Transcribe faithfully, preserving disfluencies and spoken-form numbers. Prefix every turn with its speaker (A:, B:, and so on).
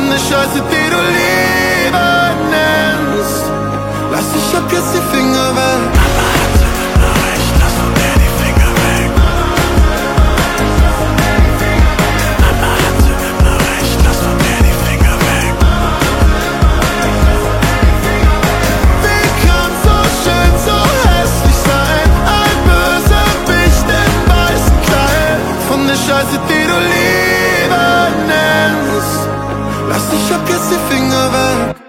A: von der Scheiße, die du Liebe nennst. Lass ich ab jetzt die Finger weg.
B: Mama hatte immer recht, lass von mir die Finger weg. Mama hatte immer recht, lass von mir die Finger weg.
A: Wie kann so schön, so hässlich sein? Ein böser Wicht im weißen Kleid. Von der Scheiße, die du Liebe nennst. Lass dich ab jetzt die Finger weg.